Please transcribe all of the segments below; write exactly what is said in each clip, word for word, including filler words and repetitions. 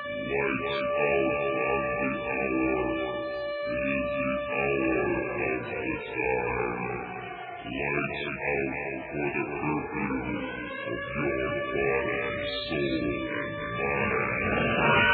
Lights out on the hour. It is the hour of the time. Lights out for the curfew of your body, soul, and mind.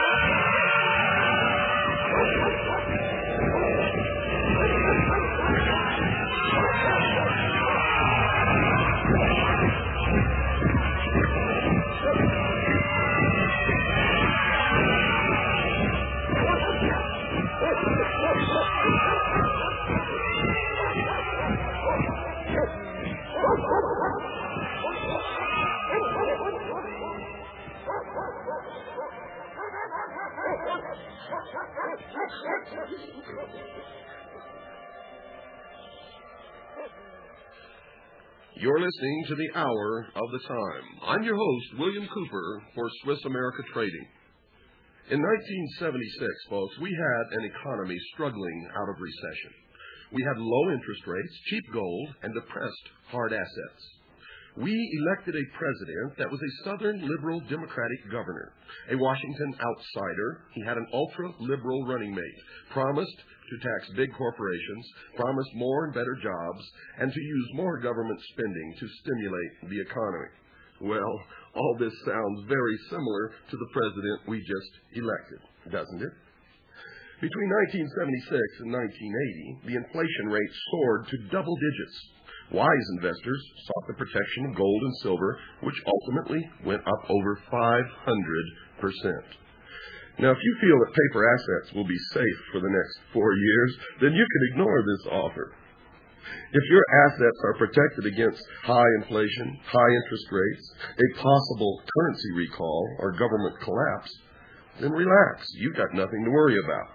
You're listening to the Hour of the Time. I'm your host, William Cooper, for Swiss America Trading. In nineteen seventy-six, folks, we had an economy struggling out of recession. We had low interest rates, cheap gold, and depressed hard assets. We elected a president that was a Southern liberal Democratic governor, a Washington outsider. He had an ultra-liberal running mate, promised to tax big corporations, promised more and better jobs, and to use more government spending to stimulate the economy. Well, all this sounds very similar to the president we just elected, doesn't it? Between nineteen seventy-six and nineteen eighty, the inflation rate soared to double digits. Wise investors sought the protection of gold and silver, which ultimately went up over five hundred percent. Now, if you feel that paper assets will be safe for the next four years, then you can ignore this offer. If your assets are protected against high inflation, high interest rates, a possible currency recall, or government collapse, then relax. You've got nothing to worry about.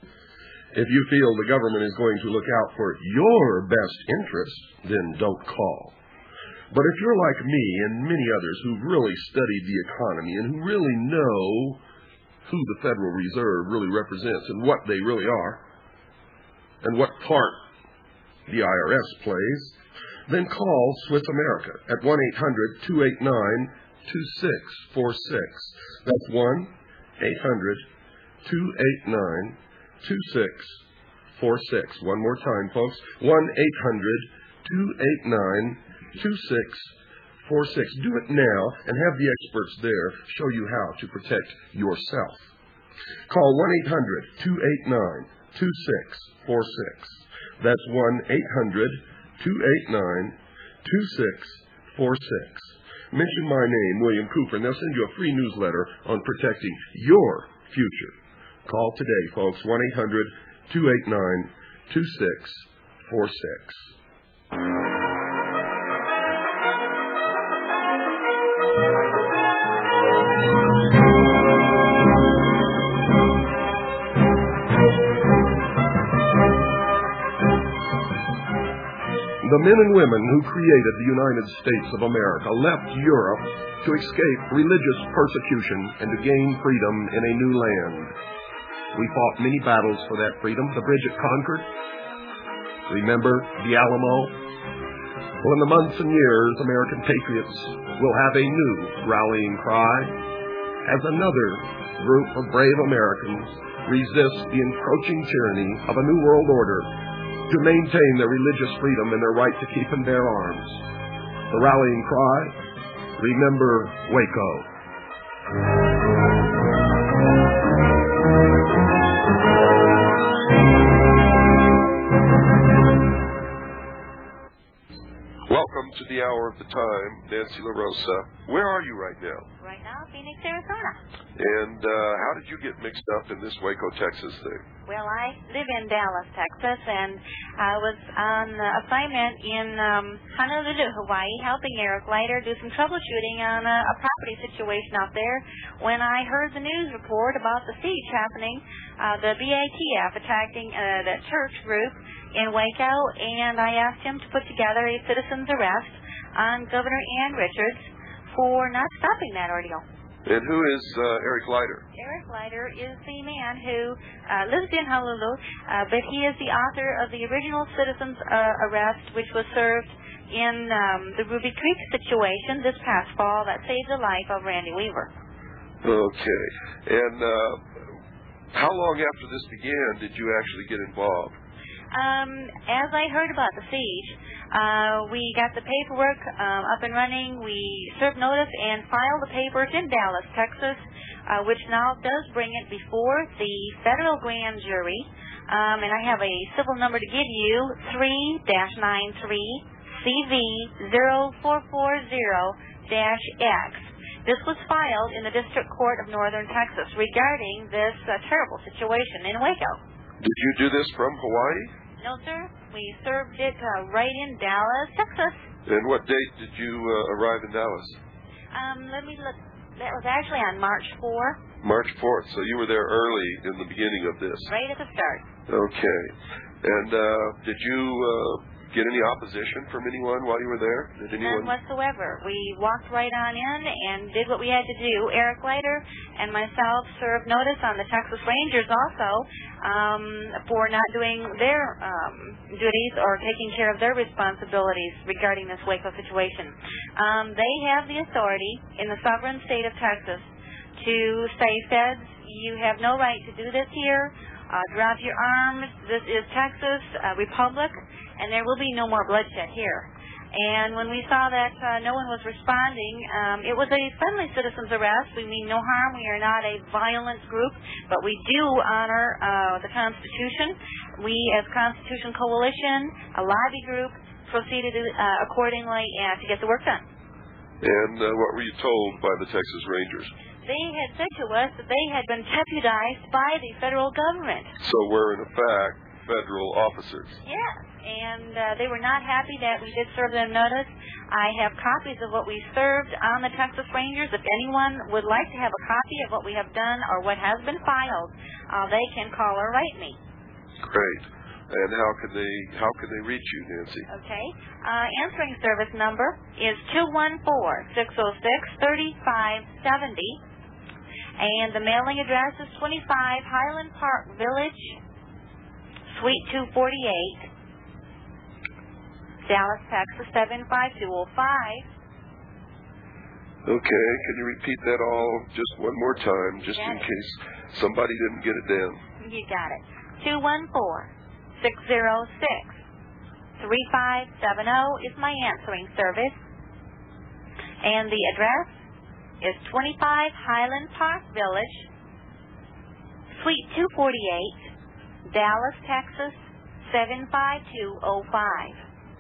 If you feel the government is going to look out for your best interest, then don't call. But if you're like me and many others who've really studied the economy and who really know who the Federal Reserve really represents and what they really are, and what part the I R S plays, then call Swiss America at one eight hundred, two eight nine, two six four six. That's one eight hundred, two eight nine, two six four six. One more time, folks. one eight hundred, two eight nine, two six four six. Do it now and have the experts there show you how to protect yourself. Call one eight hundred, two eight nine, two six four six. That's one eight hundred, two eight nine, two six four six. Mention my name, William Cooper, and they'll send you a free newsletter on protecting your future. Call today, folks, one eight hundred, two eight nine, two six four six. The men and women who created the United States of America left Europe to escape religious persecution and to gain freedom in a new land. We fought many battles for that freedom. The bridge at Concord. Remember the Alamo? Well, in the months and years, American patriots will have a new rallying cry as another group of brave Americans resist the encroaching tyranny of a new world order to maintain their religious freedom and their right to keep and bear arms. The rallying cry, remember Waco. Welcome to the Hour of the Time, Nancy LaRosa. Where are you right now? Right now, Phoenix, Arizona. And uh, how did you get mixed up in this Waco, Texas thing? Well, I live in Dallas, Texas, and I was on assignment in um, Honolulu, Hawaii, helping Eric Leiter do some troubleshooting on a, a property situation out there when I heard the news report about the siege happening, uh, the B A T F attacking uh, that church group in Waco, and I asked him to put together a citizen's arrest on Governor Ann Richards for not stopping that ordeal. And who is uh, Eric Leiter? Eric Leiter is the man who uh, lives in Honolulu, uh, but he is the author of the original citizen's uh, arrest, which was served in um, the Ruby Creek situation this past fall that saved the life of Randy Weaver. Okay. And uh, how long after this began did you actually get involved? Um, as I heard about the siege, uh, we got the paperwork um, up and running. We served notice and filed the papers in Dallas, Texas, uh, which now does bring it before the federal grand jury. Um, and I have a civil number to give you, three dash nine three C V zero four four zero dash X. This was filed in the District Court of Northern Texas regarding this uh, terrible situation in Waco. Did you do this from Hawaii? No, sir. We served it uh, right in Dallas, Texas. And what date did you uh, arrive in Dallas? Um, let me look. That was actually on March fourth. March fourth. So you were there early in the beginning of this. Right at the start. Okay. And uh, did you uh, get any opposition from anyone while you were there? Did anyone? None whatsoever. We walked right on in and did what we had to do. Eric Leiter and myself served notice on the Texas Rangers also um, for not doing their um, duties or taking care of their responsibilities regarding this Waco situation. Um, they have the authority in the sovereign state of Texas to say, feds, you have no right to do this here. Uh, drop your arms. This is Texas, uh, Republic, and there will be no more bloodshed here. And when we saw that uh, no one was responding, um, it was a friendly citizen's arrest. We mean no harm. We are not a violent group, but we do honor uh, the Constitution. We, as Constitution Coalition, a lobby group, proceeded uh, accordingly uh, to get the work done. And uh, what were you told by the Texas Rangers? They had said to us that they had been deputized by the federal government. So we're, in effect, federal officers. Yes, and uh, they were not happy that we did serve them notice. I have copies of what we served on the Texas Rangers. If anyone would like to have a copy of what we have done or what has been filed, uh, they can call or write me. Great. And how can they how can they reach you, Nancy? Okay. Uh, answering service number is two one four, six oh six, three five seven oh. And the mailing address is twenty-five Highland Park Village, Suite two forty-eight, Dallas, Texas, seven five two oh five. Okay, can you repeat that all just one more time, just in case somebody didn't get it down? You got it. two one four, six oh six, three five seven oh is my answering service. And the address is twenty-five Highland Park Village, Suite two forty-eight, Dallas, Texas, seven five two oh five.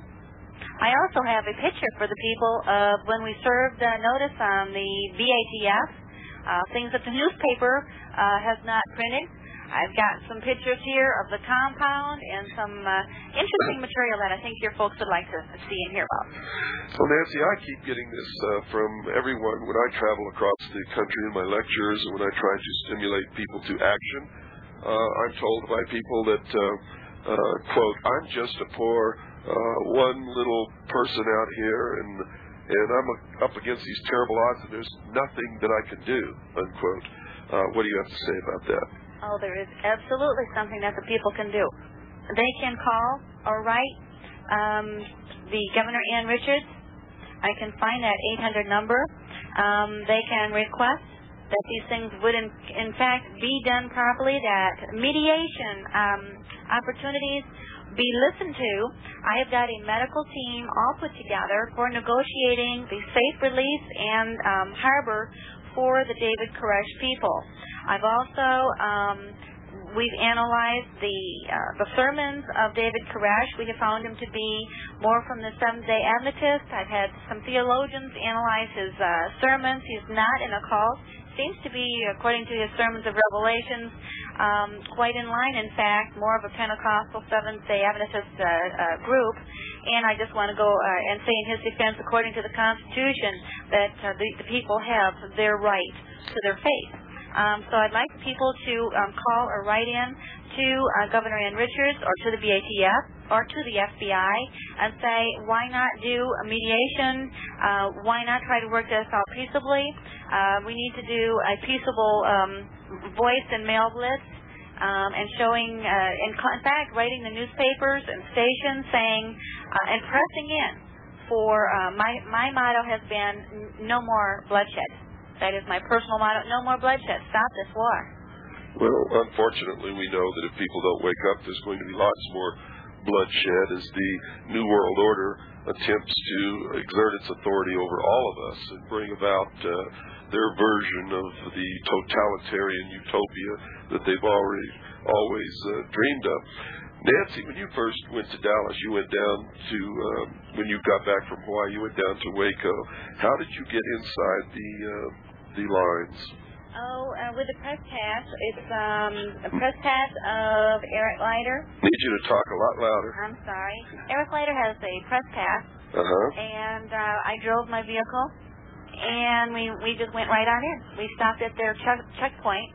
I also have a picture for the people of when we served uh, notice on the B A T F, uh, things that the newspaper uh, has not printed. I've got some pictures here of the compound and some uh, interesting material that I think your folks would like to see and hear about. Well, Nancy, I keep getting this uh, from everyone when I travel across the country in my lectures and when I try to stimulate people to action. Uh, I'm told by people that, uh, uh, quote, I'm just a poor uh, one little person out here and and I'm up against these terrible odds and there's nothing that I can do, unquote. Uh, what do you have to say about that? Oh, there is absolutely something that the people can do. They can call or write um, the Governor Ann Richards. I can find that eight hundred number. Um, they can request that these things would, in, in fact, be done properly, that mediation um, opportunities be listened to. I have got a medical team all put together for negotiating the safe release and um, harbor for the David Koresh people. I've also, um, we've analyzed the uh, the sermons of David Koresh. We have found him to be more from the Seventh-day Adventist. I've had some theologians analyze his uh, sermons. He's not in a cult. Seems to be, according to his sermons of Revelations, um, quite in line, in fact, more of a Pentecostal Seventh-day Adventist uh, uh, group. And I just want to go uh, and say in his defense, according to the Constitution, that uh, the, the people have their right to their faith. Um, so I'd like people to um, call or write in to uh, Governor Ann Richards or to the B A T F or to the F B I and say, why not do a mediation? Uh, why not try to work this out peaceably? Uh, we need to do a peaceable um, voice and mail blitz um, and showing, uh, in, in fact, writing the newspapers and stations saying uh, and pressing in for uh, my, my motto has been no more bloodshed. That is my personal motto. No more bloodshed. Stop this war. Well, unfortunately, we know that if people don't wake up, there's going to be lots more bloodshed as the New World Order attempts to exert its authority over all of us and bring about uh, their version of the totalitarian utopia that they've already always uh, dreamed of. Nancy, when you first went to Dallas, you went down to, uh, when you got back from Hawaii, you went down to Waco. How did you get inside the uh, the lines? Oh, uh, with the press pass, it's um, a press pass of Eric Leiter. Need you to talk a lot louder. I'm sorry. Eric Leiter has a press pass, uh-huh. and uh, I drove my vehicle, and we, we just went right on in. We stopped at their check, checkpoint.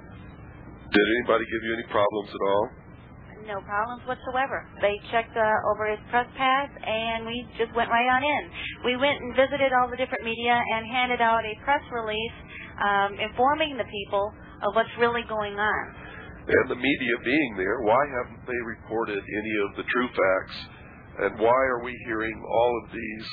Did anybody give you any problems at all? No problems whatsoever. They checked uh, over his press pass, and we just went right on in. We went and visited all the different media and handed out a press release um, informing the people of what's really going on. And the media being there, why haven't they reported any of the true facts? And why are we hearing all of these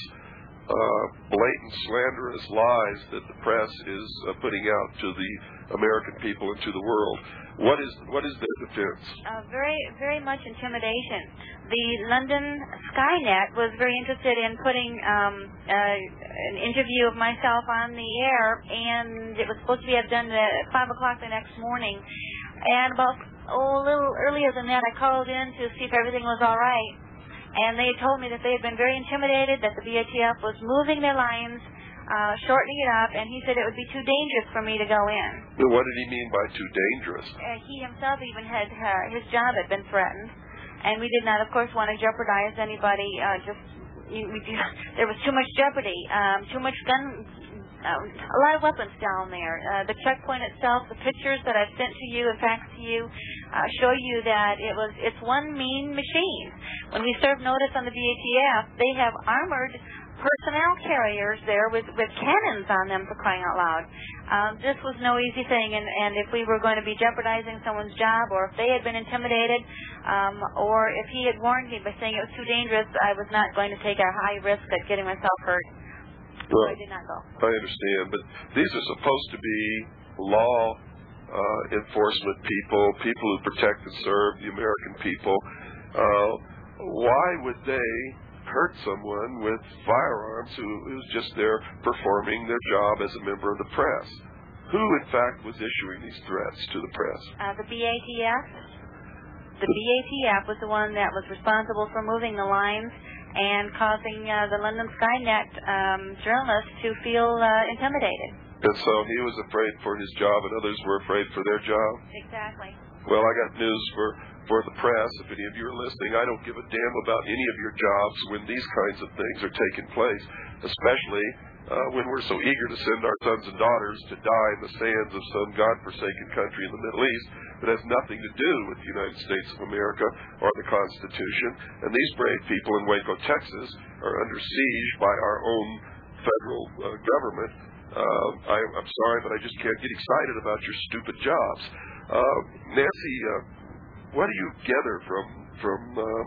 uh, blatant, slanderous lies that the press is uh, putting out to the American people and to the world? What is what is their defense? Uh, very, very much intimidation. The London Skynet was very interested in putting um, uh, an interview of myself on the air, and it was supposed to be done at five o'clock the next morning. And about oh, a little earlier than that, I called in to see if everything was all right. And they told me that they had been very intimidated, that the B A T F was moving their lines, uh, shortening it up, and he said it would be too dangerous for me to go in. Well, what did he mean by too dangerous? Uh, he himself even had, uh, his job had been threatened, and we did not, of course, want to jeopardize anybody. Uh, just you, we, there was too much jeopardy, um, too much gun. Uh, a lot of weapons down there. Uh, the checkpoint itself, the pictures that I've sent to you and faxed to you, uh, show you that it was it's one mean machine. When we serve notice on the B A T F, they have armored personnel carriers there with, with cannons on them, for crying out loud. Um, this was no easy thing, and, and if we were going to be jeopardizing someone's job, or if they had been intimidated, um, or if he had warned me by saying it was too dangerous, I was not going to take a high risk at getting myself hurt. Well, I did not go. I understand, but these are supposed to be law uh, enforcement people, people who protect and serve the American people. Uh, why would they hurt someone with firearms who is just there performing their job as a member of the press? Who, in fact, was issuing these threats to the press? Uh, the B A T F. The B A T F was the one that was responsible for moving the lines and causing uh, the London Skynet um, journalists to feel uh, intimidated. And so he was afraid for his job, and others were afraid for their job? Exactly. Well, I got news for, for the press. If any of you are listening, I don't give a damn about any of your jobs when these kinds of things are taking place, especially uh, when we're so eager to send our sons and daughters to die in the sands of some godforsaken country in the Middle East that has nothing to do with the United States of America or the Constitution. And these brave people in Waco, Texas, are under siege by our own federal uh, government. Uh, I, I'm sorry, but I just can't get excited about your stupid jobs. Uh, Nancy, uh, what do you gather from from uh,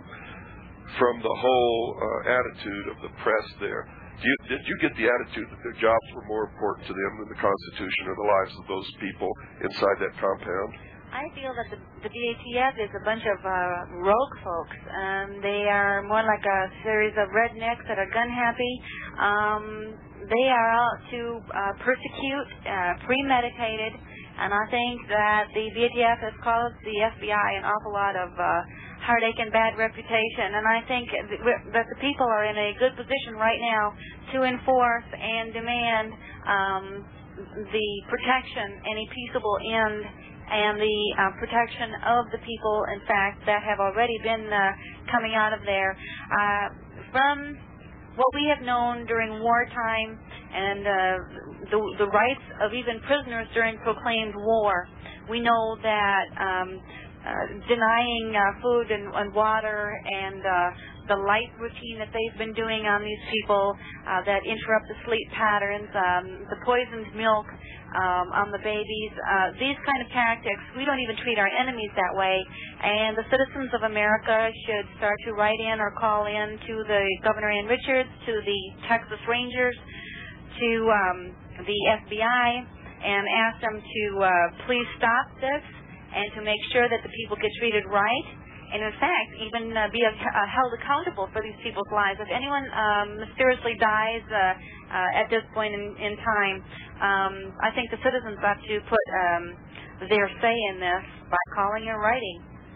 from the whole uh, attitude of the press there? Do you, did you get the attitude that their jobs were more important to them than the Constitution or the lives of those people inside that compound? I feel that the, the B A T F is a bunch of uh, rogue folks. Um, they are more like a series of rednecks that are gun happy. Um, they are out to uh, persecute, uh, premeditated, and I think that the B A T F has caused the F B I an awful lot of uh, heartache and bad reputation. And I think that the people are in a good position right now to enforce and demand um, the protection and a peaceable end, and the uh, protection of the people, in fact, that have already been uh, coming out of there. Uh, from what we have known during wartime and uh, the, the rights of even prisoners during proclaimed war, we know that um, uh, denying uh, food and, and water and uh, the light routine that they've been doing on these people uh, that interrupt the sleep patterns, um, the poisoned milk um, on the babies, uh, these kind of tactics, we don't even treat our enemies that way. And the citizens of America should start to write in or call in to the Governor Ann Richards, to the Texas Rangers, to um, the F B I and asked them to uh, please stop this and to make sure that the people get treated right. And in fact, even uh, be uh, held accountable for these people's lives. If anyone um, mysteriously dies uh, uh, at this point in, in time, um, I think the citizens ought to put um, their say in this by calling and writing.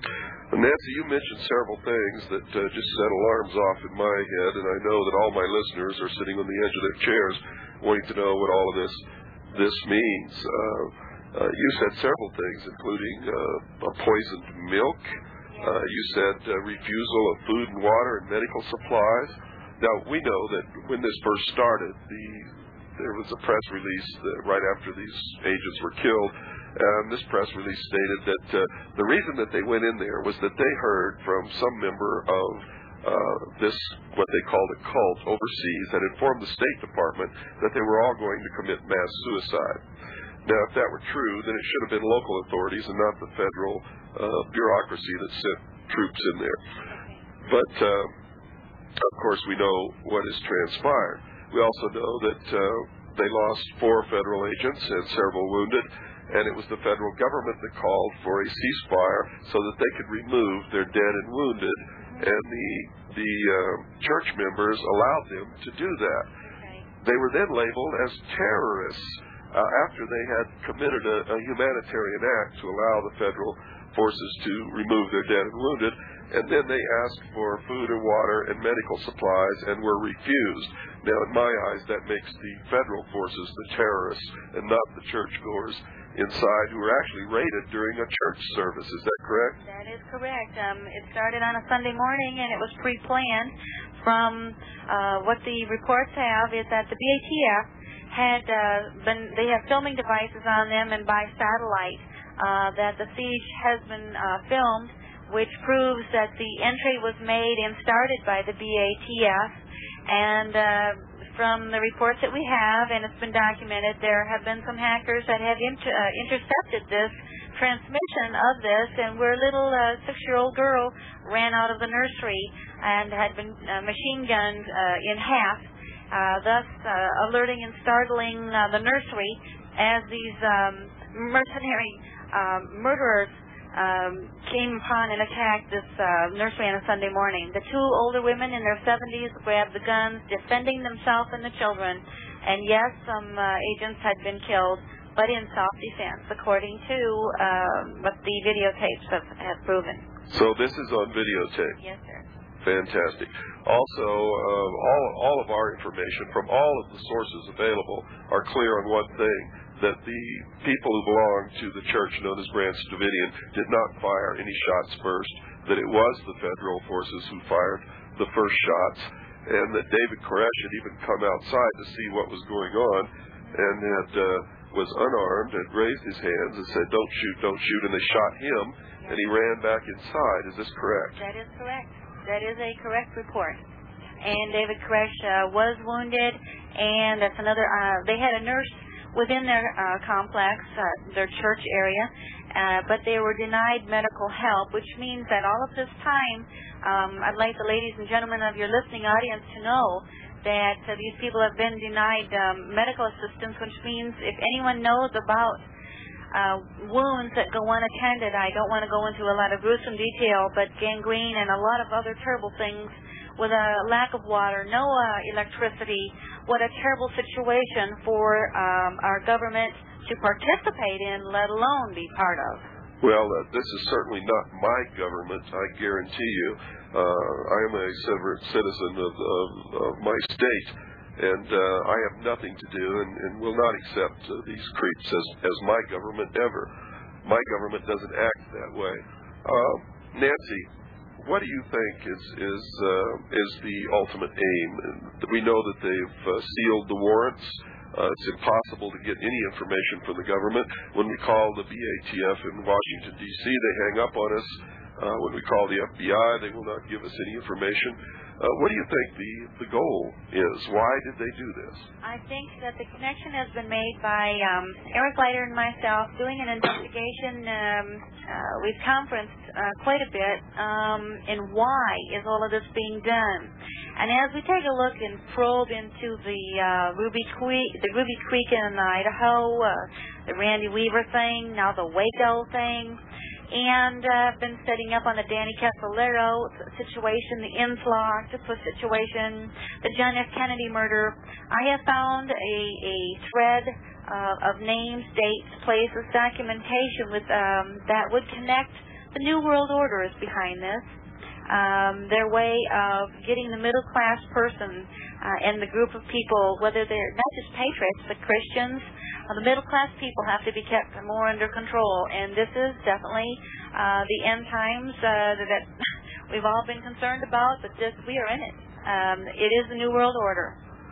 Nancy, you mentioned several things that uh, just set alarms off in my head, and I know that all my listeners are sitting on the edge of their chairs wanting to know what all of this this means. Uh, uh, you said several things, including uh, poisoned milk. Uh, you said uh, refusal of food and water and medical supplies. Now, we know that when this first started, the there was a press release that right after these agents were killed. And this press release stated that uh, the reason that they went in there was that they heard from some member of uh, this, what they called a cult overseas, that informed the State Department that they were all going to commit mass suicide. Now, if that were true, then it should have been local authorities and not the federal uh, bureaucracy that sent troops in there. But, uh, of course, we know what has transpired. We also know that uh, they lost four federal agents and several wounded. And it was the federal government that called for a ceasefire so that they could remove their dead and wounded. And the the uh, church members allowed them to do that. Okay. They were then labeled as terrorists uh, after they had committed a, a humanitarian act to allow the federal forces to remove their dead and wounded. And then they asked for food and water and medical supplies and were refused. Now, in my eyes, that makes the federal forces the terrorists and not the churchgoers inside who were actually raided during a church service. Is that correct? That is correct. Um, it started on a Sunday morning, and it was pre-planned. From uh, what the reports have is that the B A T F had uh, been, they have filming devices on them and by satellite uh, that the siege has been uh, filmed, which proves that the entry was made and started by the B A T F. And uh, from the reports that we have, and it's been documented, there have been some hackers that have inter uh, intercepted this transmission of this, and where a little uh, six-year-old girl ran out of the nursery and had been uh, machine gunned uh, in half, uh, thus uh, alerting and startling uh, the nursery as these um, mercenary um, murderers Um, came upon and attacked this uh, nursery on a Sunday morning. The two older women in their seventies grabbed the guns, defending themselves and the children. And yes, some uh, agents had been killed, but in self-defense, according to uh, what the videotapes have, have proven. So this is on videotape? Yes, sir. Fantastic. Also, uh, all, all of our information from all of the sources available are clear on one thing, that the people who belong to the church known as Branch Davidian did not fire any shots first, that it was the federal forces who fired the first shots, and that David Koresh had even come outside to see what was going on, and had uh, was unarmed, had raised his hands and said, "Don't shoot, don't shoot," and they shot him, and he ran back inside. Is this correct? That is correct. That is a correct report. And David Koresh uh, was wounded, and that's another, uh, they had a nurse within their uh, complex, uh, their church area, uh, but they were denied medical help, which means that all of this time, um, I'd like the ladies and gentlemen of your listening audience to know that uh, these people have been denied um, medical assistance, which means if anyone knows about uh, wounds that go unattended, I don't want to go into a lot of gruesome detail, but gangrene and a lot of other terrible things with a lack of water, no uh, electricity. What a terrible situation for um, our government to participate in, let alone be part of. Well, uh, this is certainly not my government, I guarantee you. Uh, I am a citizen of, of, of my state, and uh, I have nothing to do and, and will not accept uh, these creeps as, as my government ever. My government doesn't act that way. Uh, Nancy, what do you think is is uh, is the ultimate aim? We know that they've uh, sealed the warrants. Uh, it's impossible to get any information from the government. When we call the B A T F in Washington, D C, they hang up on us. Uh, when we call the F B I, they will not give us any information. Uh, what do you think the, the goal is? Why did they do this? I think that the connection has been made by um, Eric Leiter and myself doing an investigation. Um, uh, we've conferenced uh, quite a bit um, in why is all of this being done. And as we take a look and probe into the uh, Ruby Creek, the Ruby Creek in Idaho, uh, the Randy Weaver thing, now the Waco thing, and uh, been setting up on the Danny Casolero situation, the Inslaw Octopus situation, the John F. Kennedy murder. I have found a, a thread uh, of names, dates, places, documentation with um, that would connect the New World Order is behind this. Um, their way of getting the middle-class person uh, and the group of people, whether they're not just patriots, but Christians, uh, the middle-class people have to be kept more under control. And this is definitely uh, the end times uh, that we've all been concerned about, but this, we are in it. Um, it is the New World Order.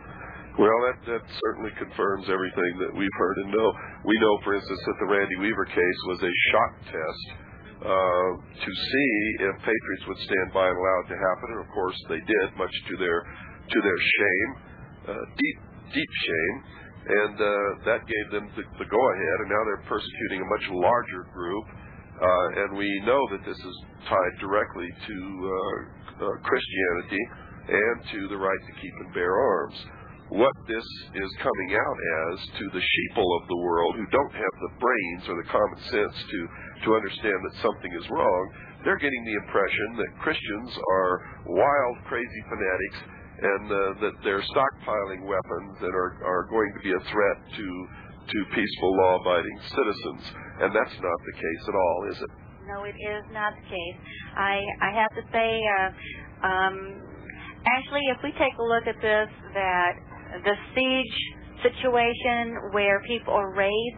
Well, that, that certainly confirms everything that we've heard and know. We know, for instance, that the Randy Weaver case was a shock test Uh, to see if patriots would stand by and allow it to happen, and of course they did, much to their to their shame, uh, deep deep shame, and uh, that gave them the, the go-ahead, and now they're persecuting a much larger group, uh, and we know that this is tied directly to uh, uh, Christianity and to the right to keep and bear arms. What this is coming out as to the sheeple of the world who don't have the brains or the common sense to, to understand that something is wrong, they're getting the impression that Christians are wild, crazy fanatics and uh, that they're stockpiling weapons and are, are going to be a threat to, to peaceful, law-abiding citizens. And that's not the case at all, is it? No, it is not the case. I, I have to say, uh, um, actually, if we take a look at this, that the siege situation where people are raids,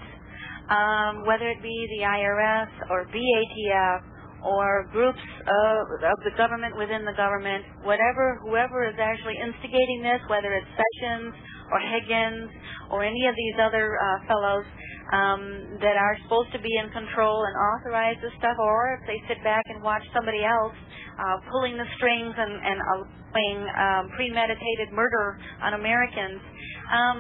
um, whether it be the I R S or V A T F or groups of, of the government within the government, whatever, whoever is actually instigating this, whether it's Sessions or Higgins or any of these other uh, fellows um, that are supposed to be in control and authorize this stuff, or if they sit back and watch somebody else uh, pulling the strings and, and allowing um, premeditated murder on Americans, um,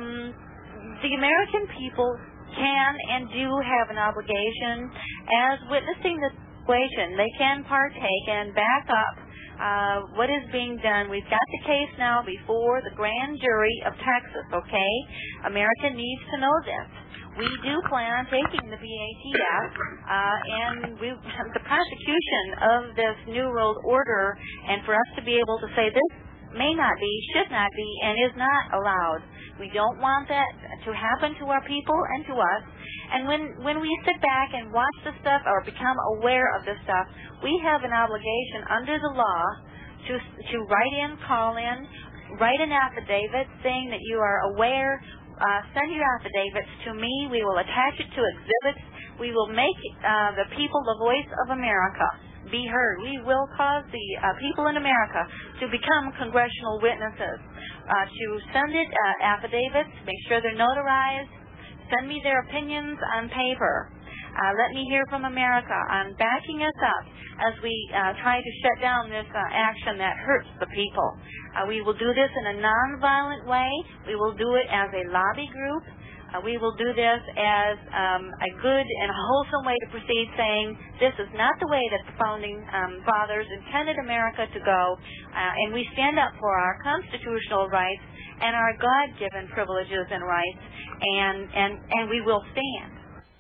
the American people can and do have an obligation as witnessing the situation. They can partake and back up uh, what is being done. We've got the case now before the grand jury of Texas, okay? America needs to know this. We do plan on taking the V A T F, uh, and we, the prosecution of this New World Order, and for us to be able to say this may not be, should not be, and is not allowed. We don't want that to happen to our people and to us. And when, when we sit back and watch the stuff or become aware of this stuff, we have an obligation under the law to, to write in, call in, write an affidavit saying that you are aware. Uh, send your affidavits to me. We will attach it to exhibits. We will make uh, the people the voice of America be heard. We will cause the uh, people in America to become congressional witnesses, uh, to send it uh, affidavits, make sure they're notarized, send me their opinions on paper. Uh, let me hear from America on backing us up as we uh, try to shut down this uh, action that hurts the people. Uh, we will do this in a nonviolent way. We will do it as a lobby group. Uh, we will do this as um, a good and wholesome way to proceed, saying this is not the way that the founding um, fathers intended America to go, uh, and we stand up for our constitutional rights and our God-given privileges and rights, and, and, and we will stand.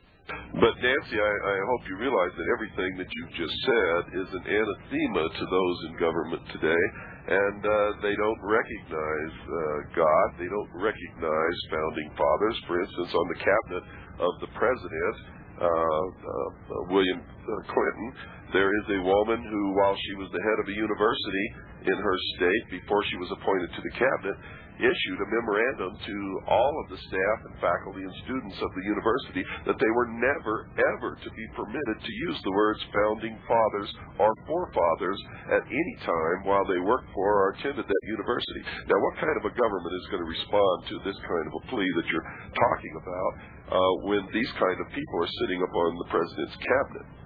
But, Nancy, I, I hope you realize that everything that you've just said is an anathema to those in government today, and uh, they don't recognize uh, God. They don't recognize founding fathers. For instance, on the cabinet of the president, uh, uh, William uh, Clinton, there is a woman who, while she was the head of a university in her state, before she was appointed to the cabinet, issued a memorandum to all of the staff and faculty and students of the university that they were never, ever to be permitted to use the words founding fathers or forefathers at any time while they worked for or attended that university. Now, what kind of a government is going to respond to this kind of a plea that you're talking about uh, when these kind of people are sitting upon the president's cabinet?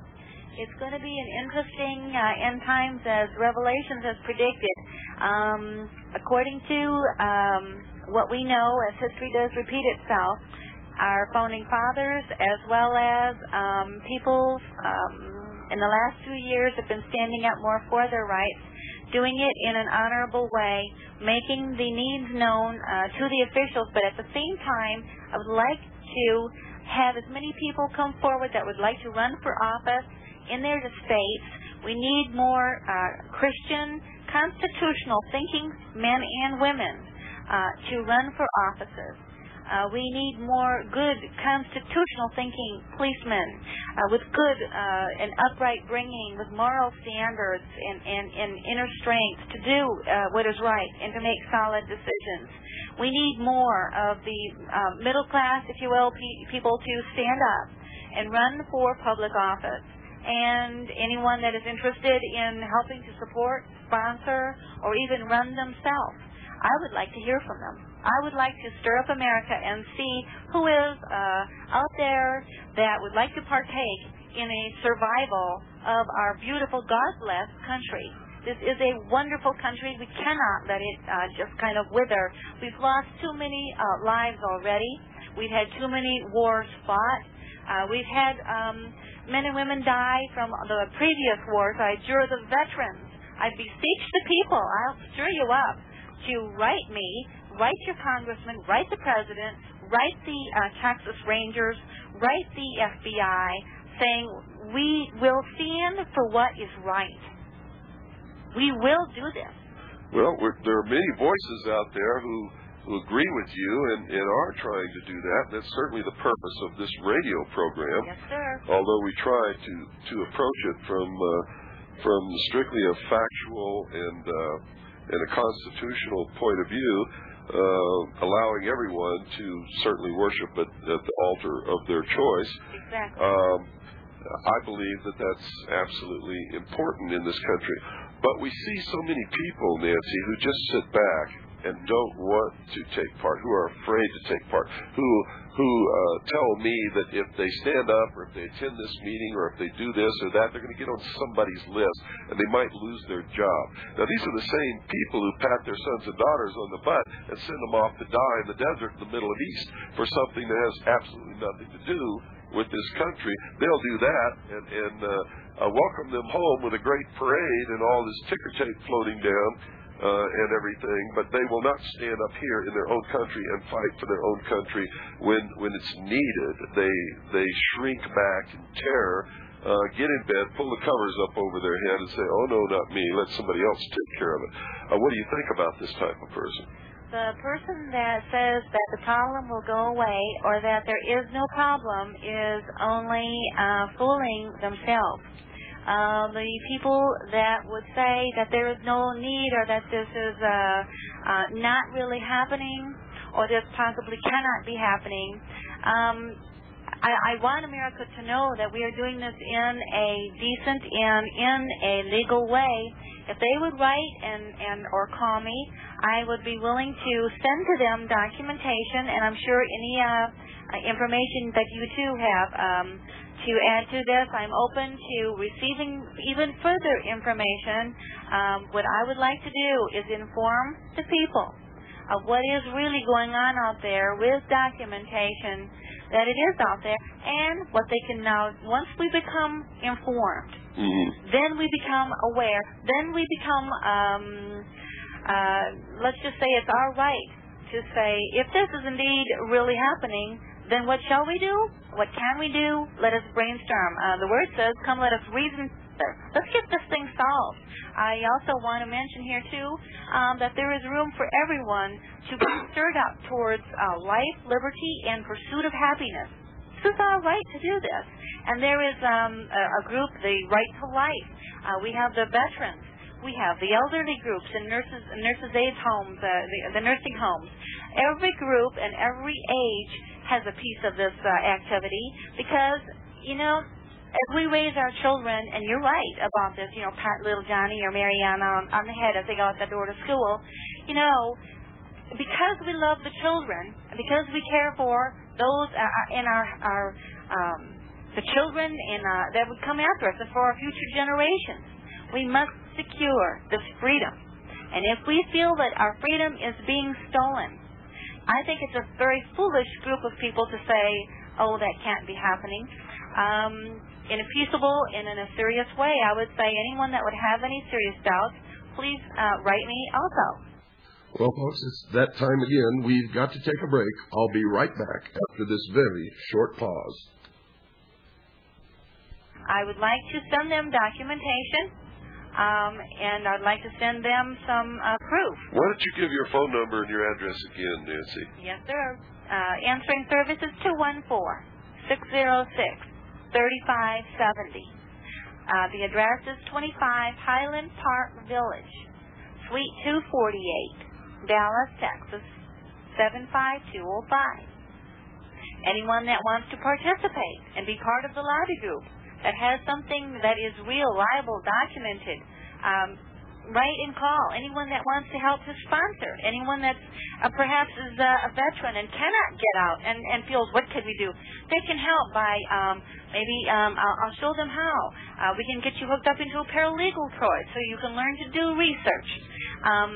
It's going to be an interesting uh, end times as Revelations has predicted. Um, according to um, what we know, as history does repeat itself, our founding fathers as well as um, people um, in the last few years have been standing up more for their rights, doing it in an honorable way, making the needs known uh, to the officials, but at the same time, I would like to have as many people come forward that would like to run for office in their states. We need more uh, Christian, constitutional thinking men and women uh, to run for offices. Uh, we need more good constitutional thinking policemen uh, with good uh, and upright bringing, with moral standards and, and, and inner strength to do uh, what is right and to make solid decisions. We need more of the uh, middle class, if you will, pe- people to stand up and run for public office. And anyone that is interested in helping to support, sponsor, or even run themselves, I would like to hear from them. I would like to stir up America and see who is uh, out there that would like to partake in a survival of our beautiful, God-blessed country. This is a wonderful country. We cannot let it uh, just kind of wither. We've lost too many uh, lives already. We've had too many wars fought. Uh, we've had um, men and women die from the previous wars. I adjure the veterans. I beseech the people. I'll stir you up to write me, write your congressman, write the president, write the uh, Texas Rangers, write the F B I, saying we will stand for what is right. We will do this. Well, we're, there are many voices out there who, who agree with you and, and are trying to do that. That's certainly the purpose of this radio program. Yes, sir. Although we try to, to approach it from uh, from strictly a factual and uh, and a constitutional point of view, uh, allowing everyone to certainly worship at, at the altar of their choice. Exactly. Um, I believe that that's absolutely important in this country. But we see so many people, Nancy, who just sit back and don't want to take part, who are afraid to take part, who who uh, tell me that if they stand up or if they attend this meeting or if they do this or that, they're going to get on somebody's list and they might lose their job. Now, these are the same people who pat their sons and daughters on the butt and send them off to die in the desert in the Middle East for something that has absolutely nothing to do with this country. They'll do that and, and uh, uh, welcome them home with a great parade and all this ticker tape floating down uh, and everything, but they will not stand up here in their own country and fight for their own country when when it's needed. They they shrink back in terror, uh, get in bed, pull the covers up over their head and say, oh, no, not me, let somebody else take care of it. Uh, what do you think about this type of person? The person that says that the problem will go away or that there is no problem is only uh, fooling themselves. Uh, the people that would say that there is no need or that this is uh, uh, not really happening or this possibly cannot be happening, um, I, I want America to know that we are doing this in a decent and in a legal way. If they would write and, and or call me, I would be willing to send to them documentation, and I'm sure any uh, information that you too have um, to add to this. I'm open to receiving even further information. Um, what I would like to do is inform the people of what is really going on out there with documentation that it is out there and what they can now, once we become informed, mm-hmm. then we become aware, then we become, um, uh, let's just say it's our right to say, if this is indeed really happening, then what shall we do? What can we do? Let us brainstorm. Uh, the word says, come let us reason. Let's get this thing solved. I also want to mention here, too, um, that there is room for everyone to be stirred up towards uh, life, liberty, and pursuit of happiness. This is our right to do this. And there is um, a, a group, the Right to Life. Uh, we have the veterans. We have the elderly groups and nurses, nurses' aid homes, uh, the, the nursing homes. Every group and every age has a piece of this uh, activity because, you know, as we raise our children, and you're right about this, you know, pat little Johnny or Mariana on, on the head as they go out the door to school, you know, because we love the children, because we care for those uh, in our, our um, the children and uh, that would come after us and for our future generations. We must secure this freedom. And if we feel that our freedom is being stolen, I think it's a very foolish group of people to say, oh, that can't be happening. Um, in a peaceable and in a serious way, I would say anyone that would have any serious doubts, please uh, write me also. Well, folks, it's that time again. We've got to take a break. I'll be right back after this very short pause. I would like to send them documentation, um, and I'd like to send them some uh, proof. Why don't you give your phone number and your address again, Nancy? Yes, sir. Uh, answering service is two one four, six zero six, three five seven zero. Uh, the address is twenty-five Highland Park Village, Suite two forty-eight, Dallas, Texas, seven five two oh five. Anyone that wants to participate and be part of the lobby group that has something that is real, liable, documented, um, write and call. Anyone that wants to help to sponsor. Anyone that uh, perhaps is uh, a veteran and cannot get out and, and feels, what can we do? They can help by um, maybe um, I'll, I'll show them how. Uh, we can get you hooked up into a paralegal course so you can learn to do research. Um,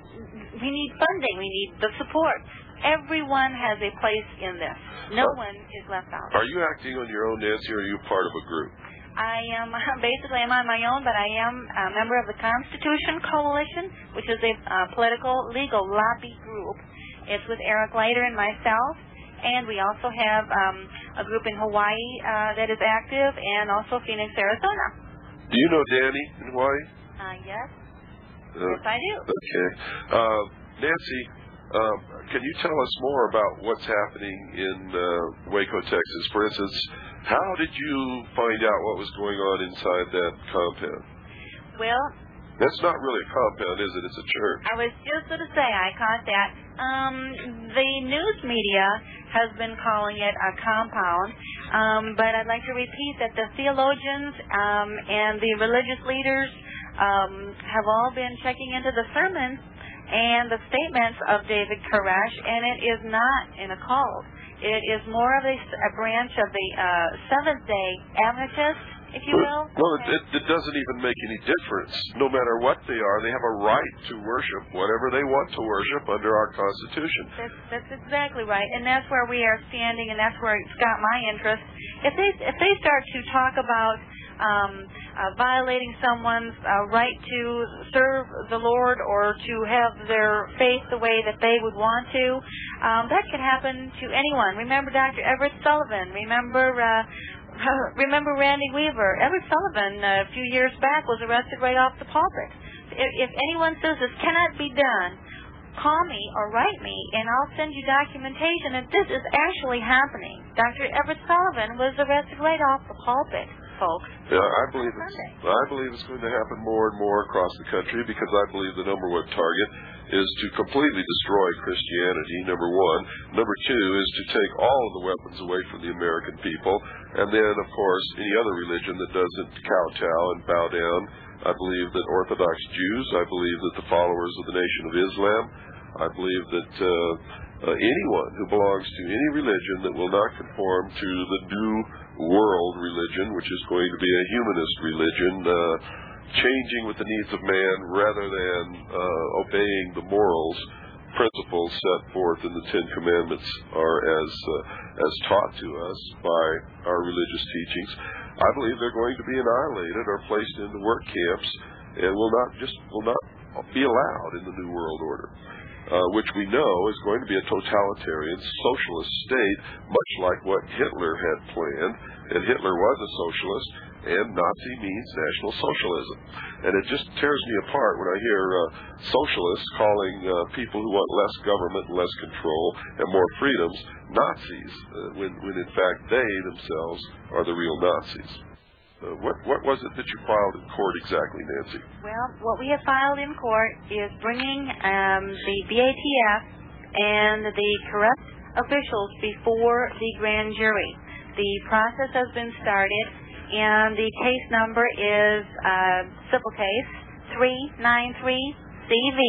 we need funding. We need the support. Everyone has a place in this. No are, one is left out. Are you acting on your own, Nancy, or are you part of a group? I am basically I'm on my own, but I am a member of the Constitution Coalition, which is a uh, political legal lobby group. It's with Eric Leiter and myself, and we also have um, a group in Hawaii uh, that is active, and also Phoenix, Arizona. Do you know Danny in Hawaii? Uh, yes. Uh, yes, I do. Okay. Uh, Nancy, Um, can you tell us more about what's happening in uh, Waco, Texas? For instance, how did you find out what was going on inside that compound? Well, that's not really a compound, is it? It's a church. I was just going to say I caught that. Um, the news media has been calling it a compound, um, but I'd like to repeat that the theologians um, and the religious leaders um, have all been checking into the sermons and the statements of David Koresh, and it is not in a cult. It is more of a, a branch of the uh, Seventh-day Adventists, if you will. Well, okay. it, it doesn't even make any difference. No matter what they are, they have a right to worship whatever they want to worship under our Constitution. That's, that's exactly right, and that's where we are standing, and that's where it's got my interest. If they if they start to talk about um, uh, violating someone's uh, right to serve the Lord or to have their faith the way that they would want to, um, that can happen to anyone. Remember Doctor Everett Sullivan. Remember uh, remember Randy Weaver. Everett Sullivan uh, a few years back was arrested right off the pulpit. If, if anyone says this cannot be done, call me or write me, and I'll send you documentation that this is actually happening. Doctor Everett Sullivan was arrested right off the pulpit, folks. Yeah, I believe it's, I believe it's going to happen more and more across the country because I believe the number one target is to completely destroy Christianity, number one. Number two is to take all of the weapons away from the American people. And then, of course, any other religion that doesn't kowtow and bow down. I believe that Orthodox Jews, I believe that the followers of the Nation of Islam, I believe that uh, uh, anyone who belongs to any religion that will not conform to the new world religion, which is going to be a humanist religion, uh, changing with the needs of man rather than uh, obeying the morals, principles set forth in the Ten Commandments are as uh, as taught to us by our religious teachings. I believe they're going to be annihilated or placed into work camps and will not just will not be allowed in the New World Order, uh, which we know is going to be a totalitarian socialist state, much like what Hitler had planned. And Hitler was a socialist, and Nazi means National Socialism. And it just tears me apart when I hear uh, socialists calling uh, people who want less government and less control and more freedoms Nazis, uh, when, when in fact they themselves are the real Nazis. Uh, what, what was it that you filed in court exactly, Nancy? Well, what we have filed in court is bringing um, the B A T F and the corrupt officials before the grand jury. The process has been started, and the case number is uh, civil case three nine three C V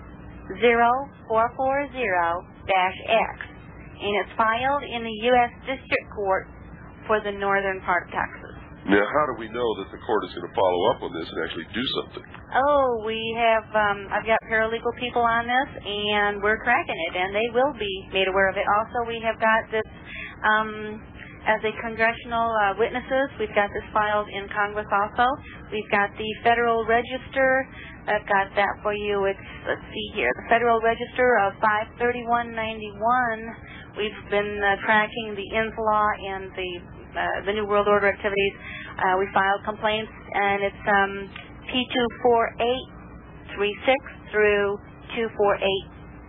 zero four four zero dash X, and it's filed in the U S District Court for the northern part of Texas. Now, how do we know that the court is going to follow up on this and actually do something? Oh, we have, um, I've got paralegal people on this, and we're tracking it, and they will be made aware of it. Also, we have got this, um, as a congressional uh, witnesses, we've got this filed in Congress also. We've got the Federal Register. I've got that for you. It's, let's see here, the Federal Register of five thirty-one ninety-one. We've been uh, tracking the I N S law and the uh, the New World Order activities. Uh, we filed complaints, and it's um, P two four eight three six through two four eight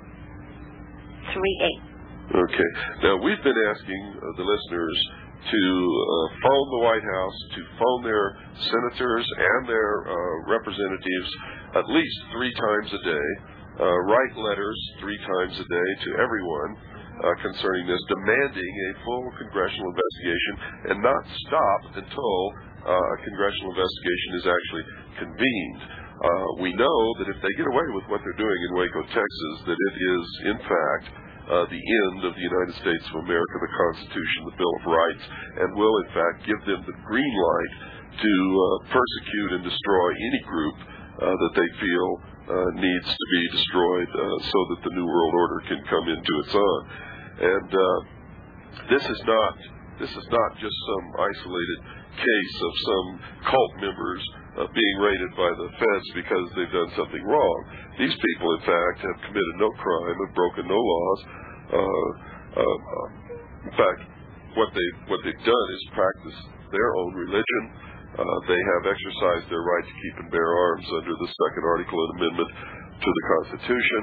three eight. Okay. Now, we've been asking uh, the listeners to uh, phone the White House, to phone their senators and their uh, representatives at least three times a day, uh, write letters three times a day to everyone uh, concerning this, demanding a full congressional investigation, and not stop until uh, a congressional investigation is actually convened. Uh, we know that if they get away with what they're doing in Waco, Texas, that it is, in fact, Uh, the end of the United States of America, the Constitution, the Bill of Rights, and will, in fact, give them the green light to uh, persecute and destroy any group uh, that they feel uh, needs to be destroyed uh, so that the New World Order can come into its own. And uh, this is not this is not just some isolated case of some cult members uh, being raided by the feds because they've done something wrong. These people, in fact, have committed no crime, have broken no laws. Uh, uh, in fact, what they what they've done is practice their own religion. Uh, they have exercised their right to keep and bear arms under the Second Article and Amendment to the Constitution.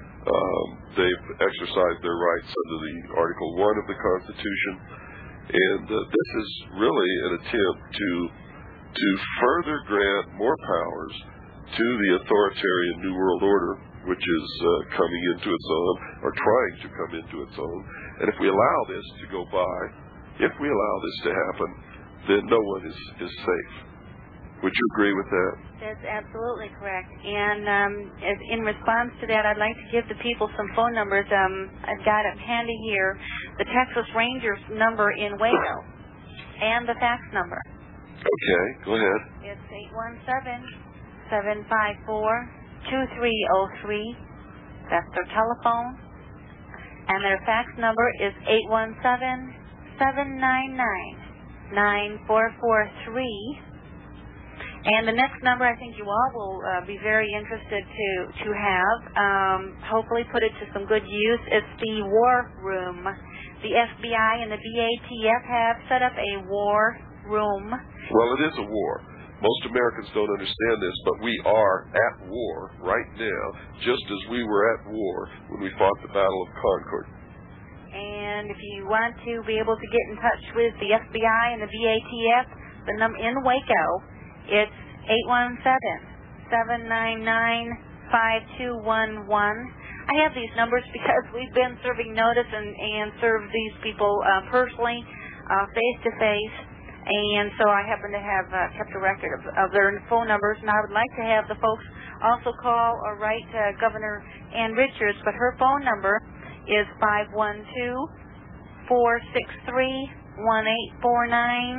Um, they've exercised their rights under the Article One of the Constitution, and uh, this is really an attempt to to further grant more powers to the authoritarian New World Order, which is uh, coming into its own, or trying to come into its own. And if we allow this to go by, if we allow this to happen, then no one is, is safe. Would you agree with that? That's absolutely correct. And um, as in response to that, I'd like to give the people some phone numbers. Um, I've got it handy here. The Texas Rangers number in Waco and the fax number. Okay, go ahead. It's eight one seven, seven five four, two three zero three. That's their telephone. And their fax number is eight one seven, seven nine nine, nine four four three. And the next number I think you all will uh, be very interested to, to have, um, hopefully put it to some good use. It's the War Room. The F B I and the B A T F have set up a war room. Well, it is a war. Most Americans don't understand this, but we are at war right now, just as we were at war when we fought the Battle of Concord. And if you want to be able to get in touch with the F B I and the B A T F, the num in Waco, it's eight one seven, seven nine nine, five two one one. I have these numbers because we've been serving notice and, and served these people uh, personally, uh, face-to-face. And so I happen to have uh, kept a record of, of their phone numbers, and I would like to have the folks also call or write uh, Governor Ann Richards, but her phone number is five one two, four six three, one eight four nine.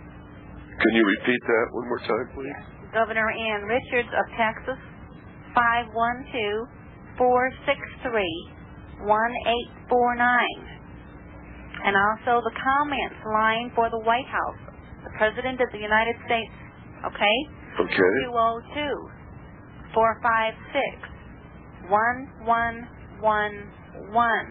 Can you repeat that one more time, please? Yes. Governor Ann Richards of Texas, five one two, four six three, one eight four nine. And also the comments line for the White House. The President of the United States, okay? Okay. two oh two, four five six, one one one one.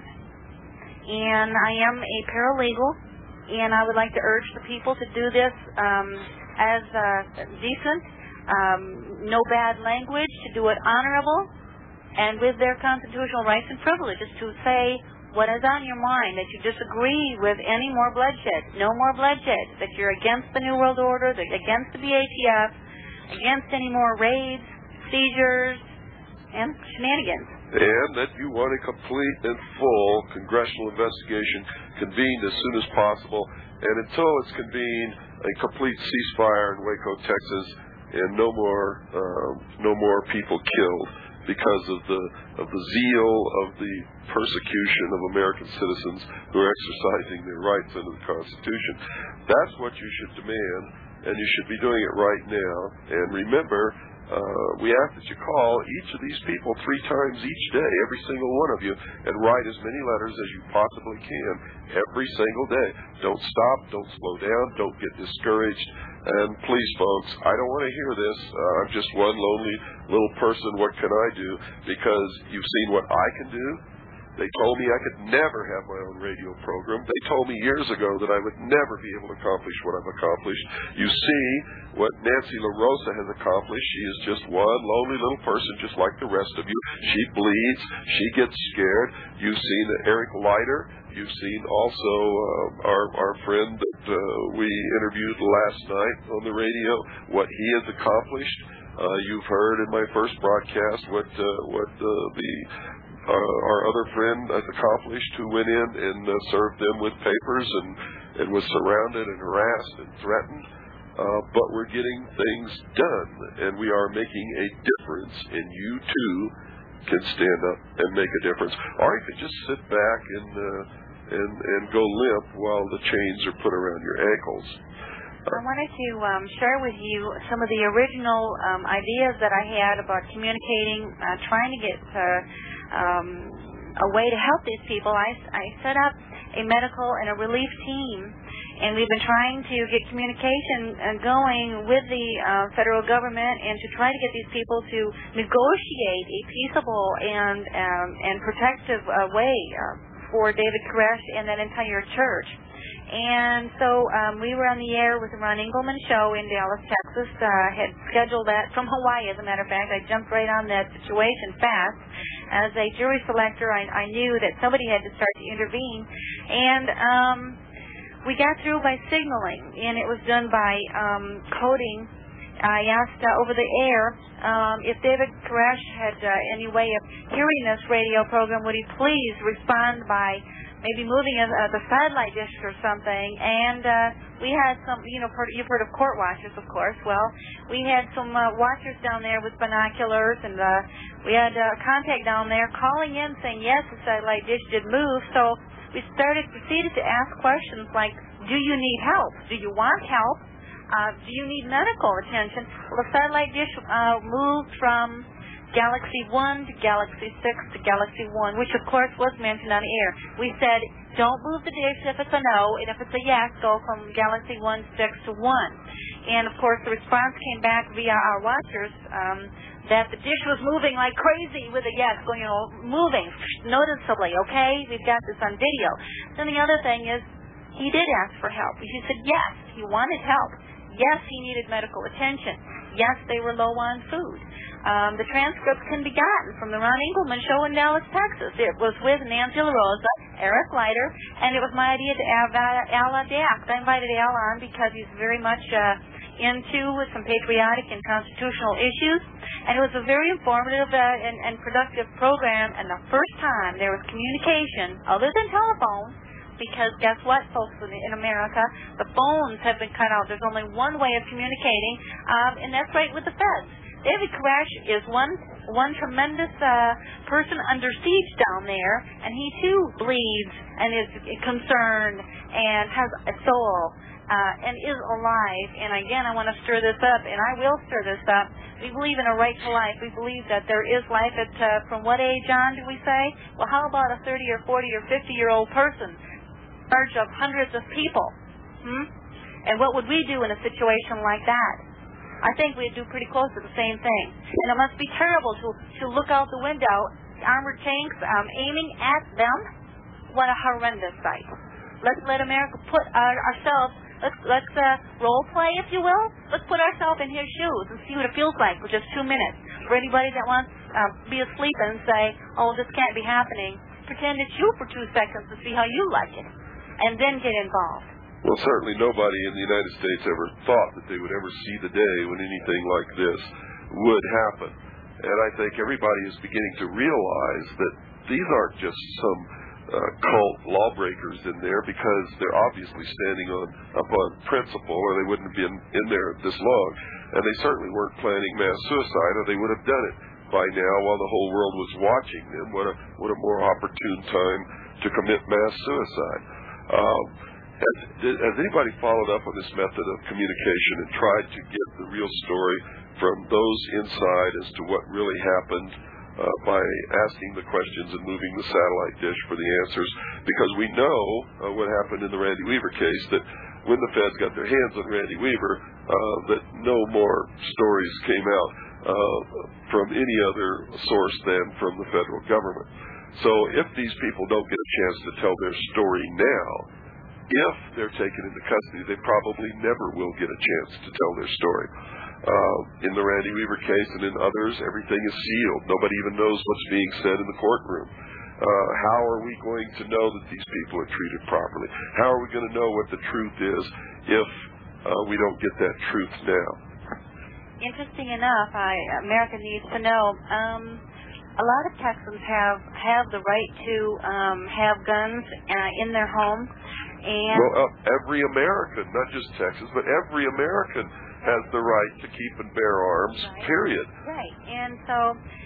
And I am a paralegal, and I would like to urge the people to do this um, as uh, decent, um, no bad language, to do it honorable, and with their constitutional rights and privileges to say what is on your mind, that you disagree with any more bloodshed, no more bloodshed, that you're against the New World Order, that against the B A T F, against any more raids, seizures, and shenanigans. And that you want a complete and full congressional investigation convened as soon as possible. And until it's convened, a complete ceasefire in Waco, Texas, and no more, uh, no more people killed. because of the of the zeal of the persecution of American citizens who are exercising their rights under the Constitution. That's what you should demand, and you should be doing it right now. And remember, uh, we ask that you call each of these people three times each day, every single one of you, and write as many letters as you possibly can every single day. Don't stop, don't slow down, don't get discouraged. And please, folks, I don't want to hear this. Uh, I'm just one lonely little person. What can I do? Because you've seen what I can do. They told me I could never have my own radio program. They told me years ago that I would never be able to accomplish what I've accomplished. You see what Nancy LaRosa has accomplished. She is just one lonely little person just like the rest of you. She bleeds. She gets scared. You've seen Eric Leiter. You've seen also uh, our, our friend that uh, we interviewed last night on the radio, what he has accomplished. Uh, you've heard in my first broadcast what, uh, what uh, the Uh, our other friend has accomplished, who went in and uh, served them with papers and, and was surrounded and harassed and threatened. Uh, but we're getting things done, and we are making a difference, and you too can stand up and make a difference. Or you can just sit back and, uh, and, and go limp while the chains are put around your ankles. I wanted to um, share with you some of the original um, ideas that I had about communicating, uh, trying to get uh, um, a way to help these people. I, I set up a medical and a relief team, and we've been trying to get communication uh, going with the uh, federal government and to try to get these people to negotiate a peaceable and, um, and protective uh, way uh, for David Koresh and that entire church. And so um, we were on the air with the Ron Engelman show in Dallas, Texas. I uh, had scheduled that from Hawaii, as a matter of fact. I jumped right on that situation fast. As a jury selector, I, I knew that somebody had to start to intervene. And um, we got through by signaling, and it was done by um, coding. I asked uh, over the air um, if David Koresh had uh, any way of hearing this radio program, would he please respond by maybe moving a, a, the satellite dish or something. And uh, we had some, you know, you've heard of court watchers, of course. Well, we had some uh, watchers down there with binoculars, and uh, we had uh, contact down there calling in saying, yes, the satellite dish did move. So we started, proceeded to ask questions like, do you need help? Do you want help? Uh, do you need medical attention? Well, the satellite dish uh, moved from Galaxy one to Galaxy six to Galaxy one, which of course was mentioned on air. We said, don't move the dish if it's a no, and if it's a yes, go from Galaxy one six to one. And of course the response came back via our watchers um, that the dish was moving like crazy with a yes, going, you know, moving noticeably, okay? We've got this on video. Then the other thing is, he did ask for help. He said yes, he wanted help. Yes, he needed medical attention. Yes, they were low on food. Um, the transcripts can be gotten from the Ron Engelman show in Dallas, Texas. It was with Nancy LaRosa, Eric Leiter, and it was my idea to have uh, Al Daft. I invited Al on because he's very much uh, into some patriotic and constitutional issues, and it was a very informative uh, and, and productive program, and the first time there was communication, other than telephone, because guess what, folks in America, the phones have been cut out. There's only one way of communicating, um, and that's right with the feds. David Koresh is one one tremendous uh, person under siege down there, and he too bleeds and is concerned and has a soul uh, and is alive. And again, I want to stir this up, and I will stir this up. We believe in a right to life. We believe that there is life at, uh, from what age on do we say? Well, how about a thirty or forty or fifty-year-old person in charge of hundreds of people? Hmm? And what would we do in a situation like that? I think we'd do pretty close to the same thing. And it must be terrible to to look out the window, armored tanks um, aiming at them. What a horrendous sight. Let's let America put our, ourselves, let's, let's uh, role play, if you will. Let's put ourselves in his shoes and see what it feels like for just two minutes. For anybody that wants to uh, be asleep and say, oh, this can't be happening, pretend it's you for two seconds to see how you like it, and then get involved. Well, certainly nobody in the United States ever thought that they would ever see the day when anything like this would happen. And I think everybody is beginning to realize that these aren't just some uh, cult lawbreakers in there, because they're obviously standing on upon principle, or they wouldn't have been in there this long. And they certainly weren't planning mass suicide, or they would have done it by now while the whole world was watching them. What a what a more opportune time to commit mass suicide. Um, has, has anybody followed up on this method of communication and tried to get the real story from those inside as to what really happened uh, by asking the questions and moving the satellite dish for the answers? Because we know uh, what happened in the Randy Weaver case, that when the feds got their hands on Randy Weaver, uh, that no more stories came out uh, from any other source than from the federal government. So if these people don't get a chance to tell their story now, if they're taken into custody, they probably never will get a chance to tell their story. Uh, in the Randy Weaver case and in others, everything is sealed. Nobody even knows what's being said in the courtroom. Uh, how are we going to know that these people are treated properly? How are we going to know what the truth is if uh, we don't get that truth now? Interesting enough, I, America needs to know. Um, a lot of Texans have, have the right to um, have guns uh, in their home. And well, uh, every American, not just Texas, but every American has the right to keep and bear arms, right. period. Right. And so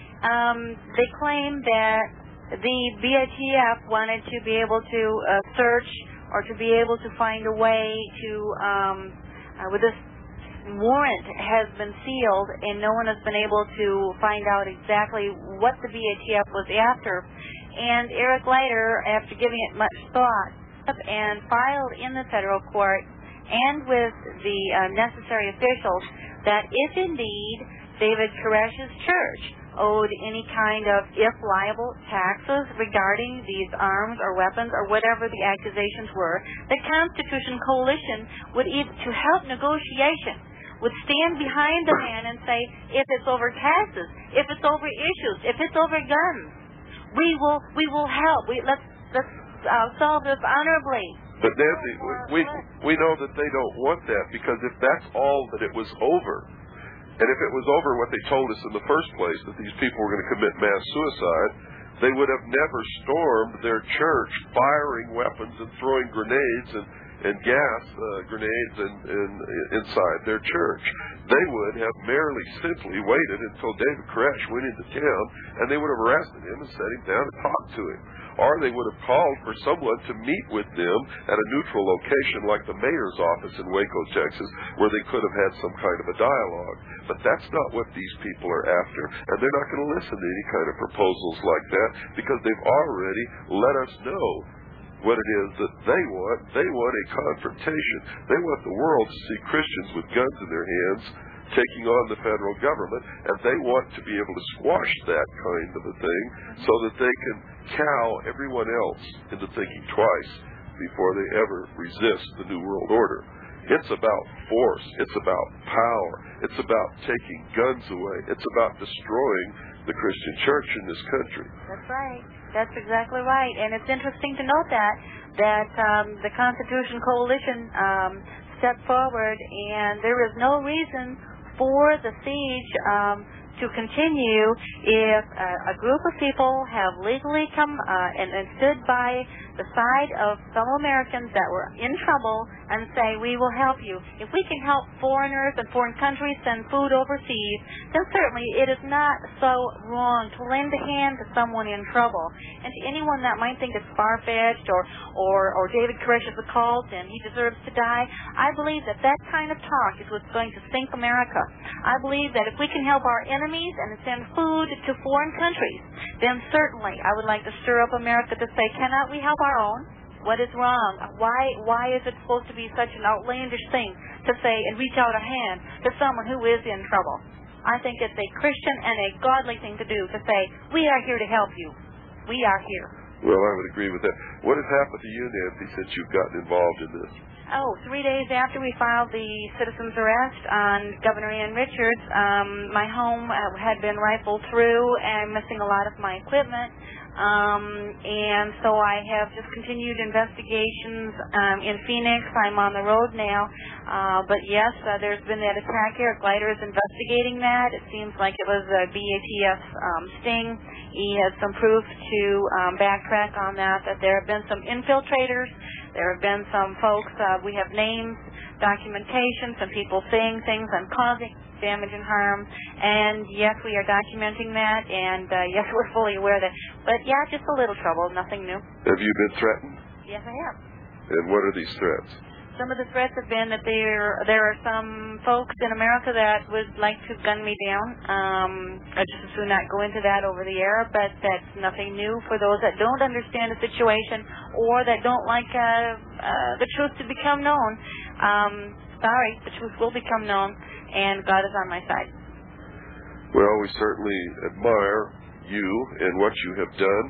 um, they claim that the B I T F wanted to be able to uh, search or to be able to find a way to, um, uh, with this warrant has been sealed and no one has been able to find out exactly what the B I T F was after. And Eric Leiter, after giving it much thought, and filed in the federal court and with the uh, necessary officials that if indeed David Koresh's church owed any kind of, if liable, taxes regarding these arms or weapons or whatever the accusations were, the Constitution Coalition would, either, to help negotiation, would stand behind the man and say, if it's over taxes, if it's over issues, if it's over guns, we will we will help. We let's let's uh, solve this honorably. But Nancy, we we know that they don't want that, because if that's all that it was over, and if it was over what they told us in the first place, that these people were going to commit mass suicide, they would have never stormed their church firing weapons and throwing grenades and, and gas uh, grenades in, in, inside their church. They would have merely simply waited until David Koresh went into town, and they would have arrested him and set him down and talked to him. Or they would have called for someone to meet with them at a neutral location like the mayor's office in Waco, Texas, where they could have had some kind of a dialogue. But that's not what these people are after, and they're not going to listen to any kind of proposals like that, because they've already let us know what it is that they want. They want a confrontation. They want the world to see Christians with guns in their hands taking on the federal government, and they want to be able to squash that kind of a thing so that they can cow everyone else into thinking twice before they ever resist the New World Order. It's about force. It's about power. It's about taking guns away. It's about destroying the Christian church in this country. That's right. That's exactly right. And it's interesting to note that that um, the Constitution Coalition um, stepped forward, and there is no reason for the siege um, to continue if uh, a group of people have legally come uh, and, and stood by the side of fellow Americans that were in trouble and say, we will help you. If we can help foreigners and foreign countries send food overseas, then certainly it is not so wrong to lend a hand to someone in trouble. And to anyone that might think it's far-fetched or, or, or David Koresh is a cult and he deserves to die, I believe that that kind of talk is what's going to sink America. I believe that if we can help our enemies and send food to foreign countries, then certainly I would like to stir up America to say, cannot we help our own? What is wrong? Why why is it supposed to be such an outlandish thing to say and reach out a hand to someone who is in trouble? I think it's a Christian and a godly thing to do, to say, we are here to help you. We are here. Well, I would agree with that. What has happened to you, Nancy, since you've gotten involved in this? Oh, three days after we filed the citizen's arrest on Governor Ann Richards, um, my home uh, had been rifled through and missing a lot of my equipment. Um, and so I have just continued investigations um, in Phoenix. I'm on the road now. Uh, but yes, uh, there's been that attack. Eric Leiter is investigating that. It seems like it was a B A T F um, sting. He has some proof to um, backtrack on that, that there have been some infiltrators There have been some folks, uh, we have names, documentation, some people saying things and causing damage and harm, and yes, we are documenting that, and uh, yes, we're fully aware of that. But yeah, just a little trouble, nothing new. Have you been threatened? Yes, I have. And what are these threats? Some of the threats have been that there there are some folks in America that would like to gun me down. Um, I just as soon not go into that over the air, but that's nothing new for those that don't understand the situation or that don't like uh, uh, the truth to become known. Um, sorry, the truth will become known, and God is on my side. Well, we certainly admire you and what you have done,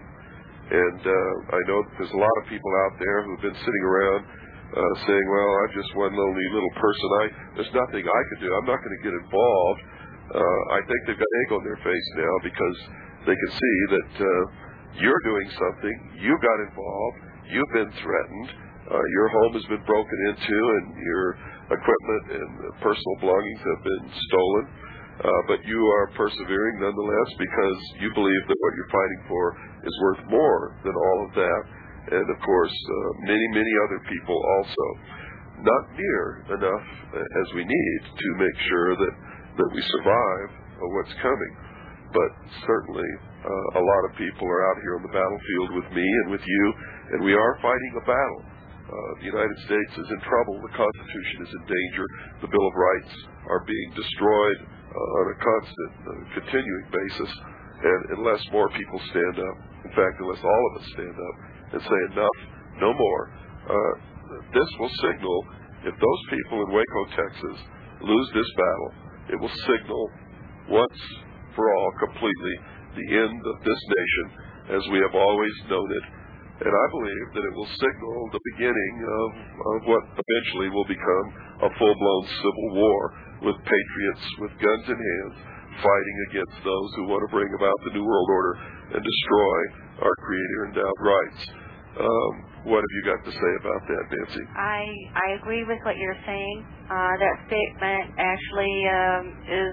and uh, I know that there's a lot of people out there who have been sitting around Uh, saying, well, I'm just one lonely little person. I There's nothing I can do. I'm not going to get involved. Uh, I think they've got egg on their face now because they can see that uh, you're doing something. You got involved. You've been threatened. Uh, your home has been broken into and your equipment and personal belongings have been stolen. Uh, but you are persevering nonetheless because you believe that what you're fighting for is worth more than all of that. And, of course, uh, many, many other people also. Not near enough as we need to make sure that, that we survive what's coming. But certainly uh, a lot of people are out here on the battlefield with me and with you, and we are fighting a battle. Uh, the United States is in trouble. The Constitution is in danger. The Bill of Rights are being destroyed uh, on a constant, uh, continuing basis. And unless more people stand up, in fact, unless all of us stand up, and say enough, no more. Uh, this will signal, if those people in Waco, Texas, lose this battle, it will signal once for all completely the end of this nation as we have always known it. And I believe that it will signal the beginning of, of what eventually will become a full-blown civil war with patriots with guns in hand fighting against those who want to bring about the New World Order and destroy our Creator-endowed rights. Um, what have you got to say about that, Nancy? I I agree with what you're saying. Uh, that statement actually um, is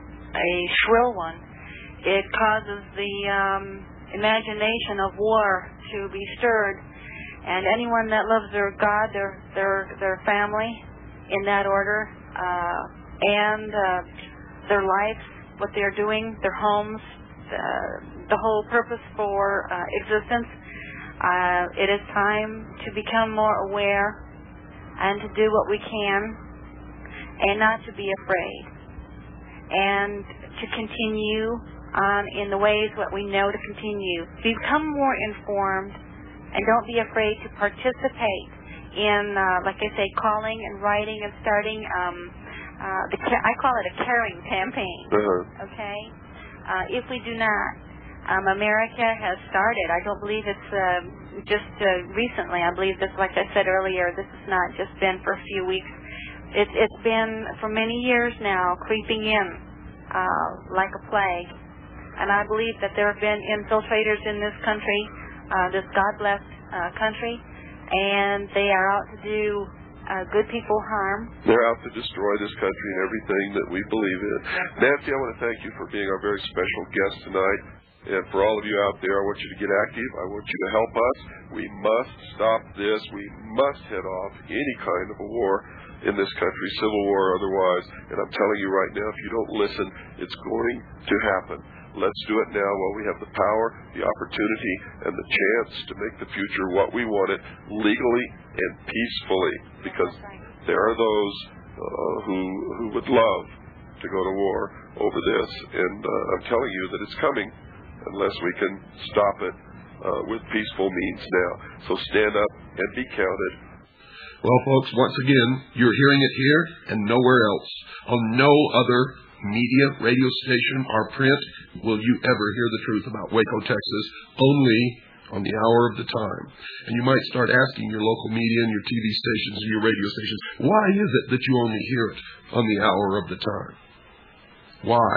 a shrill one. It causes the um, imagination of war to be stirred, and anyone that loves their God, their their their family, in that order, uh, and uh, their lives, what they're doing, their homes, uh, the whole purpose for uh, existence. Uh, it is time to become more aware and to do what we can and not to be afraid and to continue on in the ways what we know to continue. Become more informed and don't be afraid to participate in, uh, like I say, calling and writing and starting, um, uh, the ca- I call it a caring campaign, uh-huh. okay? Uh, if we do not, Um, America has started. I don't believe it's uh, just uh, recently. I believe this, like I said earlier, this has not just been for a few weeks. It, it's been for many years now, creeping in uh, like a plague. And I believe that there have been infiltrators in this country, uh, this God-blessed uh, country, and they are out to do uh, good people harm. They're out to destroy this country and everything that we believe in. Yes. Nancy, I want to thank you for being our very special guest tonight. And for all of you out there, I want you to get active. I want you to help us. We must stop this. We must head off any kind of a war in this country, civil war or otherwise. And I'm telling you right now, if you don't listen, it's going to happen. Let's do it now while we have the power, the opportunity, and the chance to make the future what we want it, legally and peacefully. Because there are those uh, who, who would love to go to war over this. And uh, I'm telling you that it's coming, unless we can stop it uh, with peaceful means now. So stand up and be counted. Well, folks, once again, you're hearing it here and nowhere else. On no other media, radio station, or print will you ever hear the truth about Waco, Texas, only on the hour of the time. And you might start asking your local media and your T V stations and your radio stations, why is it that you only hear it on the hour of the time? Why?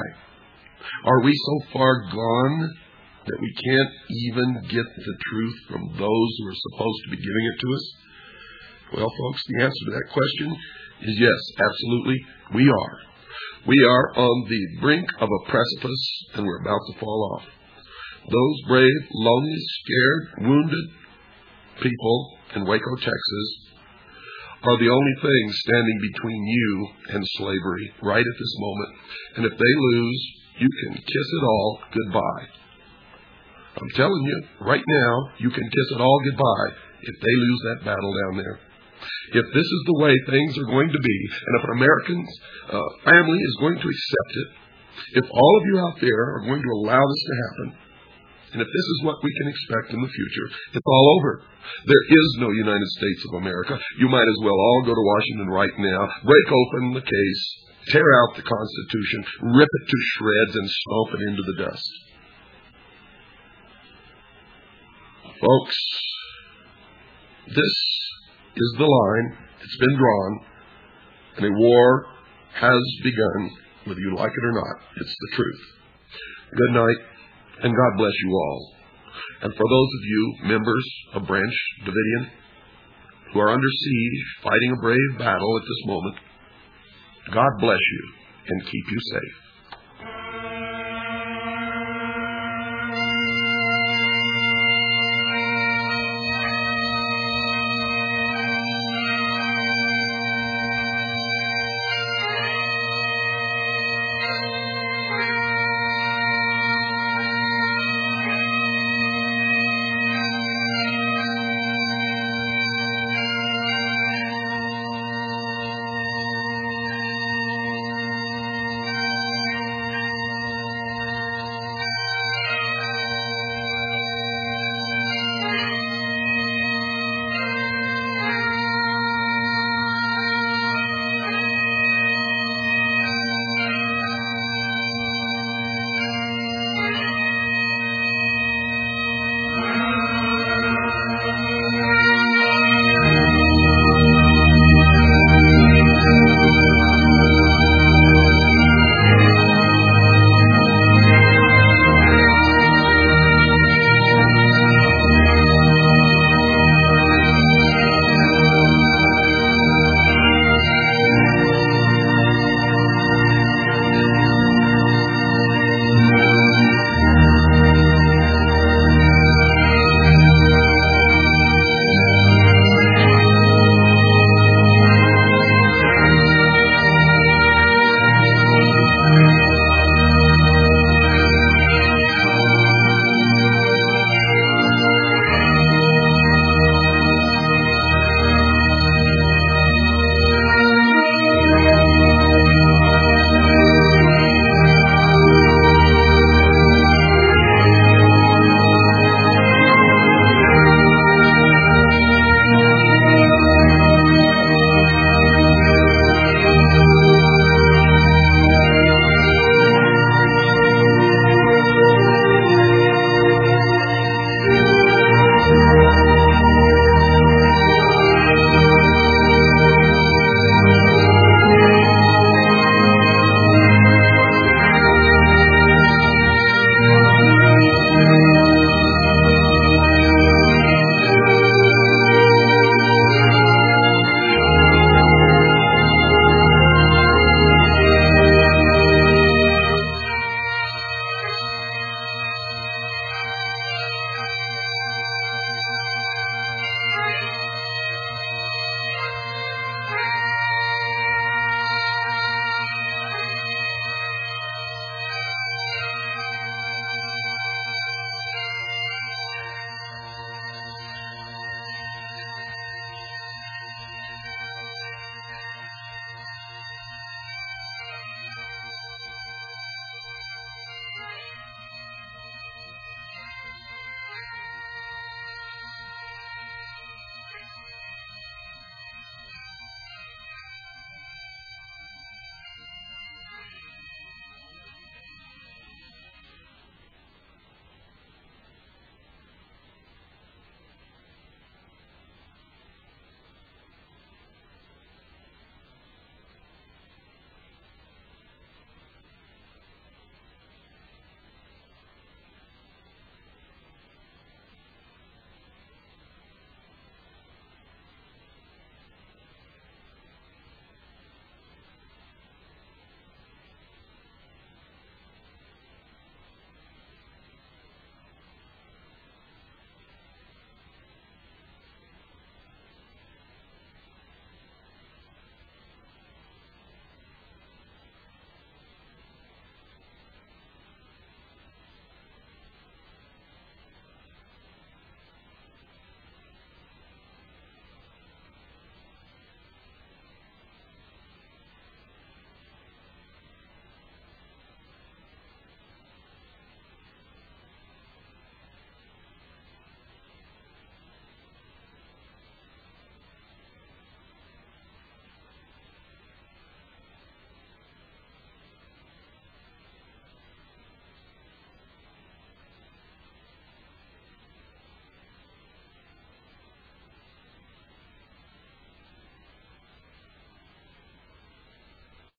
Are we so far gone that we can't even get the truth from those who are supposed to be giving it to us? Well, folks, the answer to that question is yes, absolutely, we are. We are on the brink of a precipice, and we're about to fall off. Those brave, lonely, scared, wounded, people in Waco, Texas, are the only thing standing between you and slavery right at this moment. And if they lose, you can kiss it all goodbye. I'm telling you, right now, you can kiss it all goodbye if they lose that battle down there. If this is the way things are going to be, and if an American uh, family is going to accept it, if all of you out there are going to allow this to happen, and if this is what we can expect in the future, it's all over. There is no United States of America. You might as well all go to Washington right now, break open the case, tear out the Constitution, rip it to shreds, and stomp it into the dust. Folks, this is the line. It's been drawn, and a war has begun, whether you like it or not. It's the truth. Good night, and God bless you all. And for those of you members of Branch Davidian who are under siege, fighting a brave battle at this moment, God bless you and keep you safe.